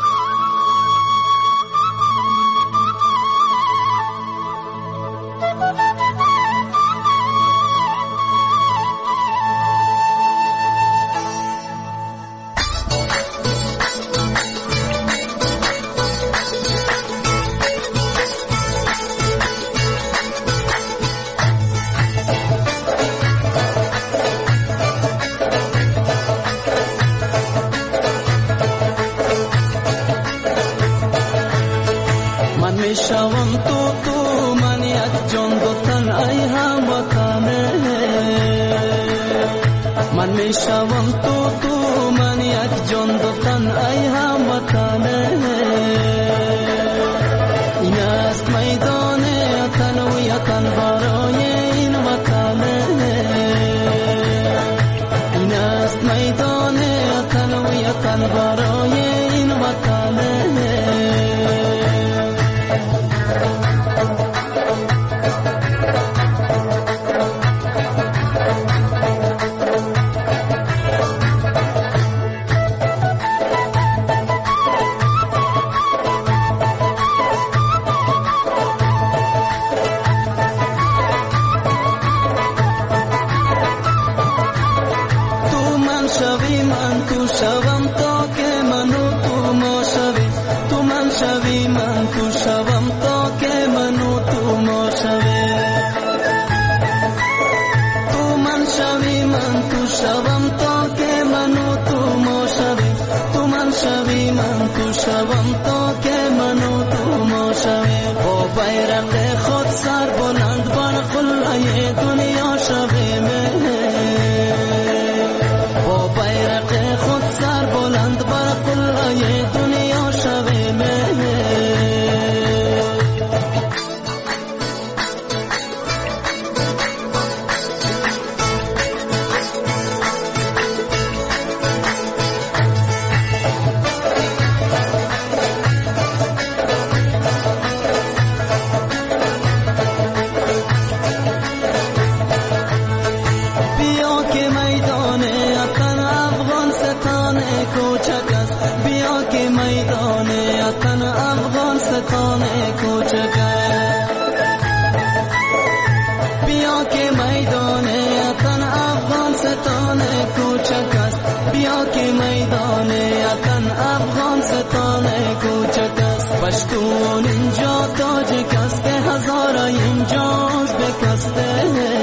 Speaker 17: پشتون اینجا تاجک است، هزارا اینجاش بکسته.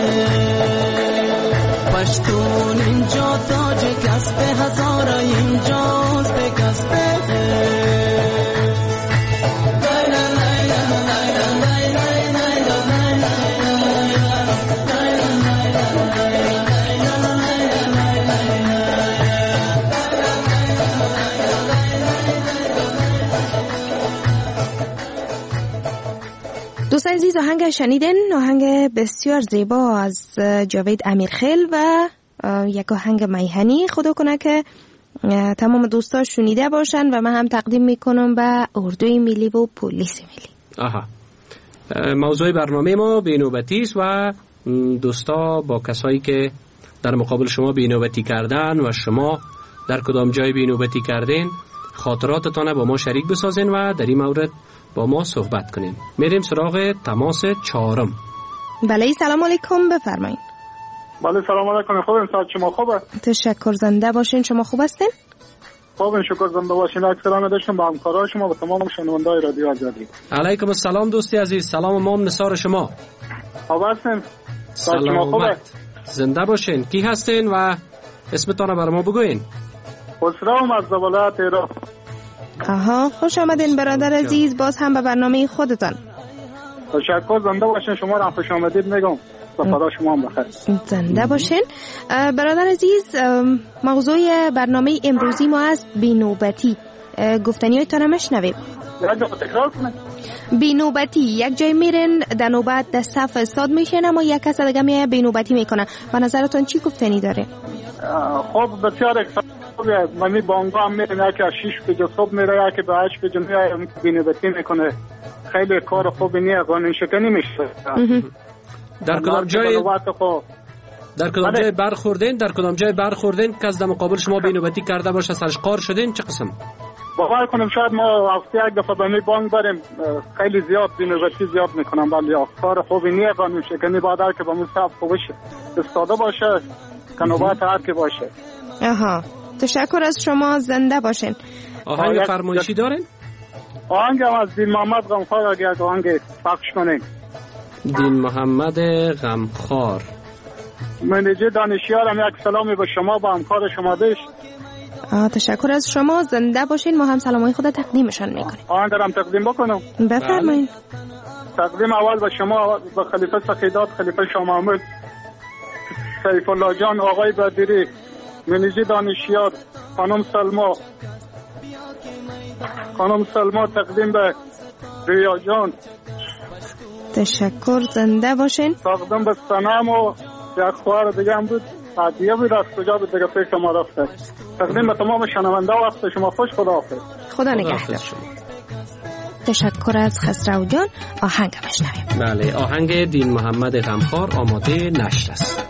Speaker 17: پشتون اینجا تاجک است، هزارا اینجاش بکسته.
Speaker 13: دوستان عزیز آهنگ شنیدن، آهنگ بسیار زیبا از جاوید امیرخیل و یک آهنگ میهنی خدا کنه که تمام دوستا شنیده باشن و من هم تقدیم میکنم به اردوی ملی و پلیس ملی.
Speaker 12: آها، موضوع برنامه ما بینوبتی است و دوستا با کسایی که در مقابل شما بینوبتی کردن و شما در کدام جای بینوبتی کردین خاطراتتان با ما شریک بسازین و در این مورد با ما صحبت کنین. میریم سراغ تماس چهارم.
Speaker 13: بله، سلام علیکم، بفرمایید.
Speaker 6: بله سلام علیکم. خوبم، سلام، شما خوبه؟
Speaker 13: تشکر، زنده باشین. شما خوب هستین؟
Speaker 6: خوبم، شکر، زنده باشین. اکثرا داشتم با همکارای شما و تمام شنونده‌های رادیو آزادی.
Speaker 12: علیکم السلام دوستی عزیز، سلام ما نثار شما.
Speaker 6: خوب هستین؟
Speaker 12: سلامت، زنده باشین. کی هستین و اسمتون رو برای ما بگوین؟
Speaker 6: خسرو از ولایت ایران.
Speaker 13: آها، خوش آمدین برادر عزیز، باز هم به برنامه خودتان.
Speaker 6: تشکر، زنده باشین. شما را خوش آمدید میگم. خدا شما هم بخیر.
Speaker 13: زنده باشین. برادر عزیز، موضوع برنامه امروزی ما است بینوبتی. گفتنی‌هایتان رو مشنویم.
Speaker 6: تکرار کنید.
Speaker 13: بینوبتی، یک جای میرین در نوبت در صف استاد میشین اما یک کس دیگه میاد بینوبتی میکنه. به نظرتون چی گفتنی داره؟
Speaker 6: خب بسیار خوبه. من بانگا هم میرین، یکی از شیش بجه صبح میره، یکی به هشت بجه میره بینوبتی میکنه. خیلی کار خوبی نیه، قانون شکنی میشه.
Speaker 12: در کدام جای در کدام جای برخوردین در کدام جای برخوردین که از در مقابل شما بینوبتی کرده باشه سرش قار شدین؟ چه قسم؟
Speaker 6: باور کنم شاید ما هفته یک دفعه به می بانک بریم، خیلی زیاد بینوبتی زیاد میکنم، ولی کار خوبی نیه، قانون شکنی باید که به مصاب خوبش استاده باشه که نوبت هر که باشه.
Speaker 13: آها، تشکر از شما، زنده باشین.
Speaker 12: آهنگ فرمایشی دارین؟
Speaker 6: آهنگ هم از دین محمد غمخوار اگه یک آهنگ پخش کنین.
Speaker 12: دین محمد غمخوار.
Speaker 6: منیجه دانشیارم یک سلامی به شما، با همکار شما بیش.
Speaker 13: تشکر از شما، زنده باشین. ما هم سلامای خود تقدیمشان میکنیم.
Speaker 6: آهنگ دارم تقدیم بکنم.
Speaker 13: بفرمایید.
Speaker 6: تقدیم اول به شما، به خلیفه سخیدات، خلیفه شاه محمود، سیف الله جان، آقای بدری، منیجه دانشیار، خانم سلما، خانم سلما، تقدیم به ریا جان.
Speaker 13: تشکر، زنده باشین.
Speaker 6: تقدیم به سنم و یک خواهر دیگه هم بود، عدیه بود، از کجا بود دیگه فکر ما رفته. تقدیم به تمام شنونده و وقت شما خوش. خدا حافظ.
Speaker 13: خدا نگهدار. تشکر از خسرو جان. آهنگ بشنویم.
Speaker 12: بله، آهنگ دین محمد غمخوار آماده نشر است.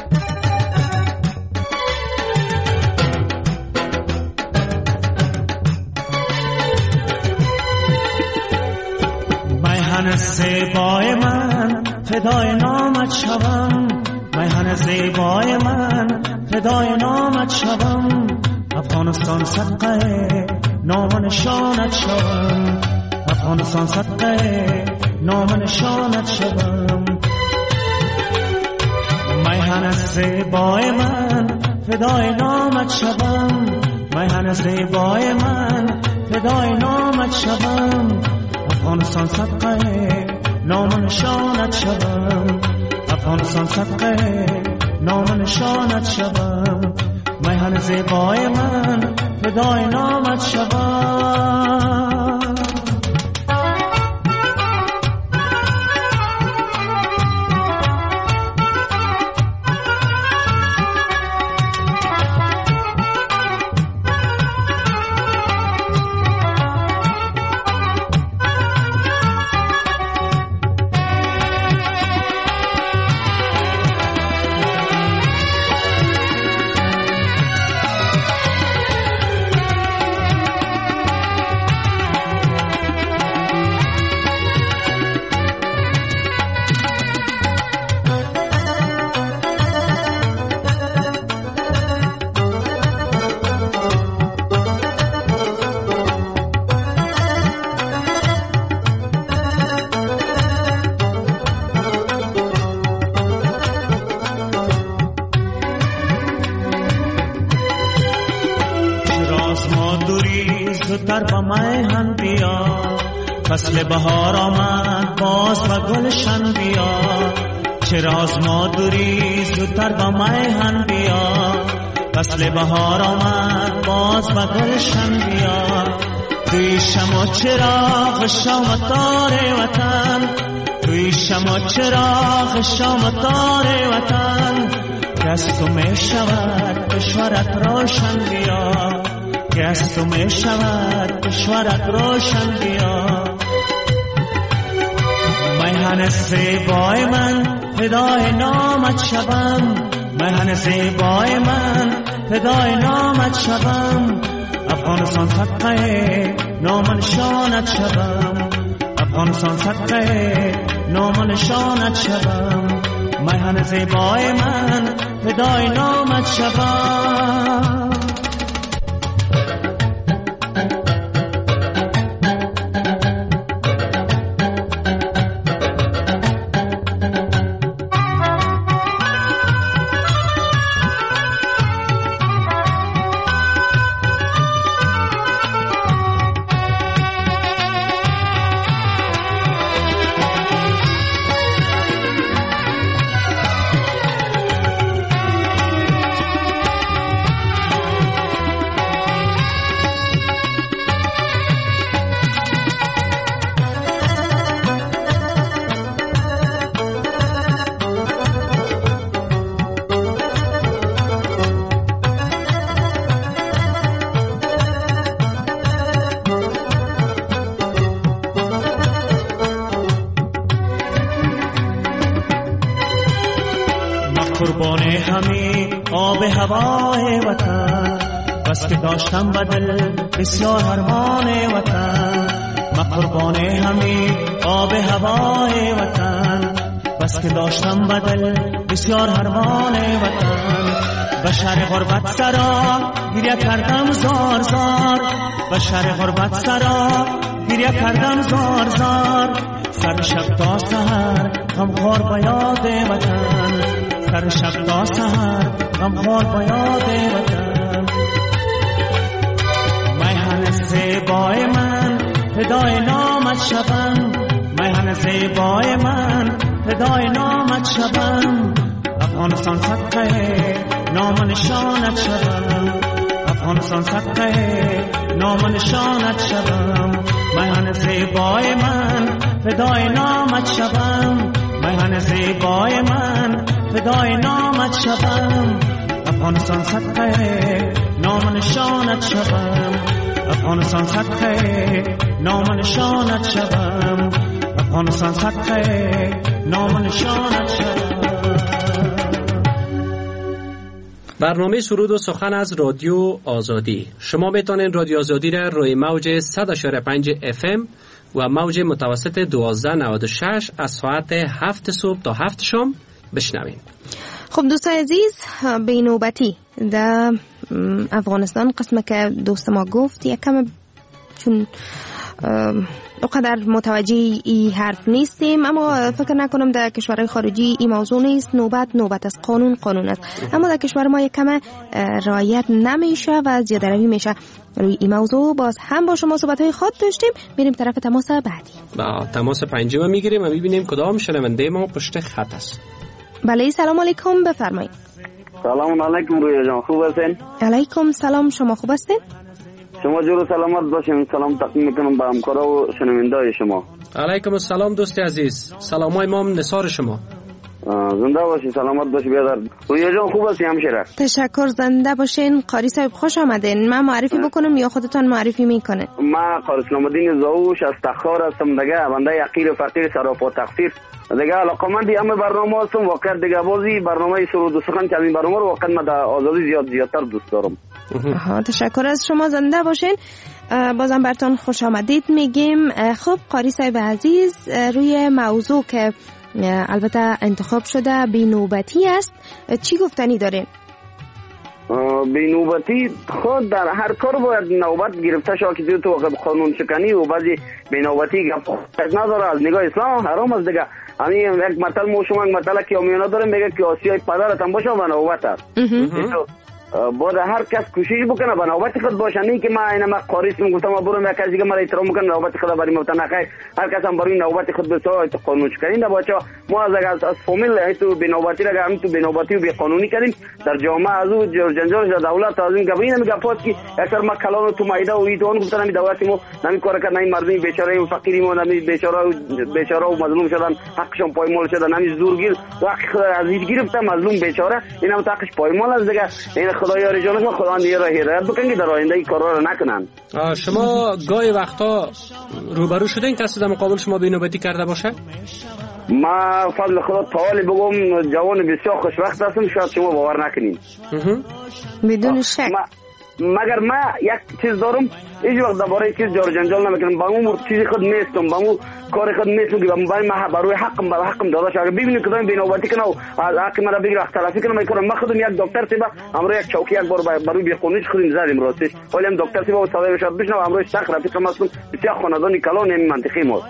Speaker 17: میهن زیبای من فدای نامت شوم، میهن زیبای من فدای نامت شوم، افغانستان صدقه نام نشانت شوم، افغانستان صدقه نام نشانت شوم. میهن زیبای من فدای نامت شوم، میهن زیبای من فدای نامت شوم، افغانستان صدقه نام نشانت شوم، افغانستان صدقه نام نشانت شوم، میهن زیبای من فدای نامت شوم. فصل بهار آمد باز با گلشن بیا، چرا از ما دوری زودتر با میهن بیا، فصل بهار آمد باز با گلشن بیا، توی شمع چراغ شامتار وطن، توی شمع چراغ شامتار وطن، که از تو می شود کشورت روشن بیا، که از تو می شود کشورت روشن بیا. میهن زیبای من فدای نامت شوم، میهن زیبای من فدای نامت شوم. افغانستان صدقه نام نشانت شوم، افغانستان صدقه نام نشانت شوم. میهن زیبای من فدای نامت شوم. قربان همی آب هوای وطن، بس که داشتم بدل بسیار ارمان وطن. من قربان همی آب هوای وطن، بس که داشتم بدل بسیار ارمان وطن. بشر غربت سرا گریه کردم زار زار، بشر غربت سرا گریه کردم زار زار. سر شب تا سحر غمخوار به یاد وطن، سر شب تا سحر غمخوار به یاد وطن. میهن زیبای من فدای نامت شوم، میهن زیبای من فدای نامت شوم. افغانستان صدقه نام نشانت شوم، افغانستان صدقه نام نشانت شوم. میهن زیبای من فدای نامت شوم، میهن زیبای من فدای نامت شوم. افغانستان صدقه نام نشانت شوم، افغانستان صدقه نام نشانت شوم، افغانستان صدقه نام نشانت شوم.
Speaker 12: برنامه سرود و سخن از رادیو آزادی. شما میتونید رادیو آزادی را روی موج صد و پنج اف ام و موج متوسط دوازده نود و شش از ساعت هفت صبح تا هفت شام بشنوید.
Speaker 13: خب دوستان عزیز، به نوبتی در افغانستان قسم که دوست ما گفت یکم چون اقدر متوجه ای حرف نیستیم، اما فکر نکنم در کشورهای خارجی این موضوع نیست. نوبت نوبت از قانون قانون است، اما در کشور ما یکم رعایت نمیشه و زیاده روی میشه روی این موضوع. باز هم با شما صحبت های خود داشتیم، میریم طرف تماس بعدی.
Speaker 12: با تماس پنجم میگیریم و میبینیم کدام شنونده ما پشت خط است.
Speaker 13: بله سلام علیکم، بفرمایید.
Speaker 2: سلام علیکم رویا جان، خوب هستین؟
Speaker 13: علیکم سلام، شما خوب هستین؟
Speaker 2: شما جور سلامت باشین. سلام تقدیم میکنم به همکارا و شنونده‌های شما.
Speaker 12: علیکم السلام دوست عزیز، سلامای ما نثار شما.
Speaker 2: زنده باشین، سلامت باشی بیادر. رویا جان خوب هستی همشهره؟
Speaker 13: تشکر، زنده باشین. قاری صاحب خوش آمدین. من معرفی بکنم یا خودتان معرفی میکنه؟
Speaker 2: من قاری اسلام الدین زاوش از تخار هستم دیگه، بنده یقیر فقیر سراپا تقصیر دیگه. علاقمندی همه برنامه هستم واقعا دیگه. بازی برنامه سرود و سخن که این برنامه رو واقعا من در آزادی زیاد زیادتر دوست دارم.
Speaker 13: آها، تشکر از شما، زنده باشین. بازم براتون خوش آمدید میگیم. خب قاری صاحب عزیز، روی موضوع که البته انتخاب شده بینوبتی است، چی گفتنی دارین؟
Speaker 2: بینوبتی خود در هر کار باید نوبت گرفته شد که تو وقت قانون شکنی و بعضی بینوبتی گپ نداره. از نگاه اسلام حرام است دیگه. همین یک مثال مو شما یک مثال که میونه داره میگه که آسیای پدرت هم باشه و نوبت است. باید هر کس کوشش بکنه به نوبت خود باشه، نه که ما اینا ما قاریسم گفتم برو یک کسی که مرا احترام میکنه نوبت خود برای متنقه هر کس هم برای نوبت خود بسا قانون کردین. بچا ما از از, از فامیل تو به نوبتی را هم تو به نوبتی و به قانونی کردیم در جامعه از او جنجالش دولت از این گبین میگه پاس کی اکثر ما کلان تو مایده و ایدون گفتن می دولت ما نمی کار کرد، نمی مردمی بیچاره و فقیری ما نمی بیچاره و بیچاره و مظلوم شدن حقشون پایمال شده، نمی زورگیر و حق از این گرفته مظلوم بیچاره اینا حقش پایمال از دیگه. این خدایا رجال ما خدا نیرا هدایت بکنید در آینده این کارا رو نکنن.
Speaker 12: شما گاهی وقتا روبرو شدین کسی در مقابل شما بینوبتی کرده باشه؟
Speaker 2: ما فضل خدا تعالی بگم جوان بسیار خوشبخت هستم، شاید شما باور نکنین.
Speaker 13: بدون شک.
Speaker 2: مگر ما یک چیز دارم هیچ وقت درباره چیز جار جنجال نمیکنم، با اون چیزی خود نیستم، با اون کار خود نیستم که برای ما برای حقم برای حقم داداش اگه ببینید کدام بینوبتی کنه و از حق مرا بگیر اختلافی کنه میکنم. ما خودم یک دکتر سیبا امروز یک چوکی یک بار برای بیخونیش خودم زدیم راستش، ولی هم دکتر سیبا و صدای شاد بشنو امروز سخت رفیق مسئول بسیار خاندانی کلان این منطقه ما.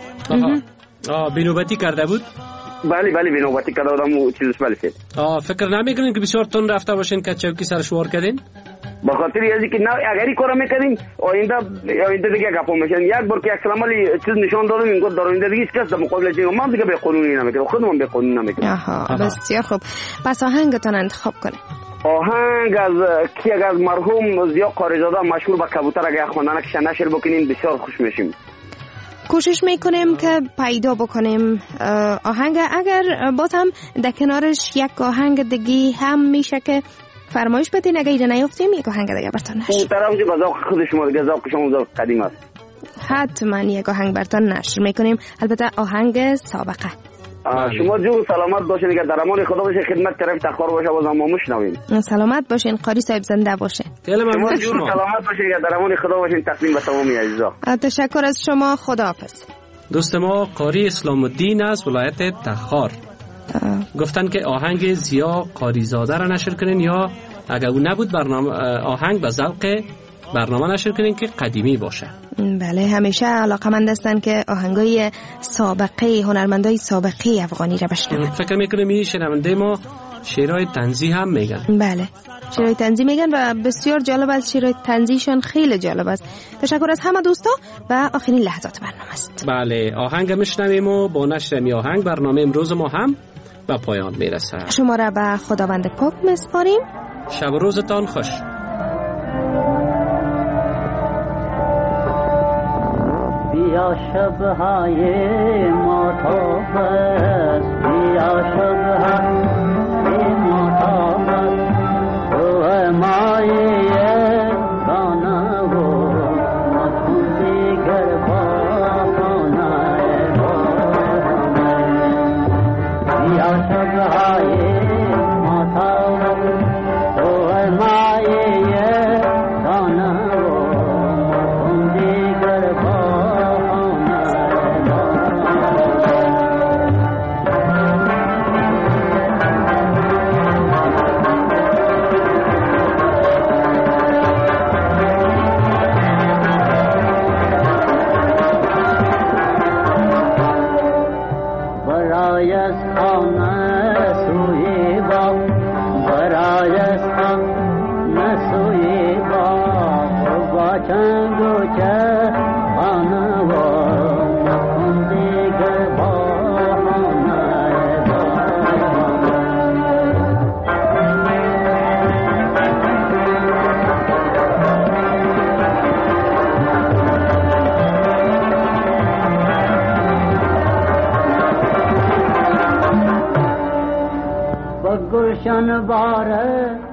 Speaker 12: آه بینوبتی کرده بود؟
Speaker 2: بله بله بینوبتی کرده بودم و چیزش بله سید.
Speaker 12: آه فکر نمیکنین که بسیار تون رفته باشین که چوکی سرشوار کردین؟
Speaker 2: به خاطر ازی که نه اگری کارا میکردیم آینده آینده دیگه گپا میشن. یک بار که یک کلمه چیز نشون دادم این گفت در آینده دیگه هیچ کس در مقابل چیز ما دیگه به قانونی نمیکنه، خودمون به قانون نمیکنه.
Speaker 13: آها بسیار خوب. پس آهنگتون انتخاب کنه.
Speaker 2: آهنگ از کی از مرحوم ضیا قاریزاده مشهور به کبوتر اگه خواندن که نشر بکنین بسیار خوش میشیم.
Speaker 13: کوشش میکنیم که پیدا بکنیم آهنگ، اگر باز هم در کنارش یک آهنگ دیگه هم میشه که فرمایش بدین اگه ایده نیفتیم یک آهنگ دیگه براتون نشر.
Speaker 2: اون طرف جو ذوق خود شما دیگه ذوق شما ذوق قدیم است.
Speaker 13: حتما یک آهنگ براتون نشر میکنیم، البته آهنگ سابقه.
Speaker 2: شما جو سلامت باشین که در امان خدا باشه، خدمت طرف تخار باشه باز ما مشنویم.
Speaker 13: سلامت باشین قاری صاحب، زنده باشین.
Speaker 2: شما جو سلامت باشین که در امان خدا باشین. تقدیم به تمامی عزیزا.
Speaker 13: تشکر از شما، خداحافظ.
Speaker 12: دوست ما قاری اسلام الدین از ولایت تخار گفتن که آهنگ ضیا قاریزاده را نشر کنین یا اگر اون نبود برنامه آهنگ به ذوق برنامه نشر کنین که قدیمی باشه.
Speaker 13: بله همیشه علاقمند هستن که آهنگای سابقه هنرمندای سابقه افغانی را بشنون.
Speaker 12: فکر میکنم این شنونده ما شعرهای طنزی هم میگن.
Speaker 13: بله شعرهای طنزی میگن و بسیار جالب است، شعرهای طنزیشون خیلی جالب است. تشکر از همه دوستا و آخرین لحظات برنامه است.
Speaker 12: بله آهنگ میشنویم و با نشر می آهنگ برنامه امروز ما هم به پایان میرسه.
Speaker 13: شما را به خداوند پاک میسپاریم.
Speaker 12: شب و روزتان خوش.
Speaker 19: بیا شب‌های ماتاب است، بیا شب‌های ماتاب است، تو مایه دانه و مطمون دیگر بابانه بیا شب‌های ماتاب است، تو مایه دانه و مطمون دیگر بابانه. گلشن باره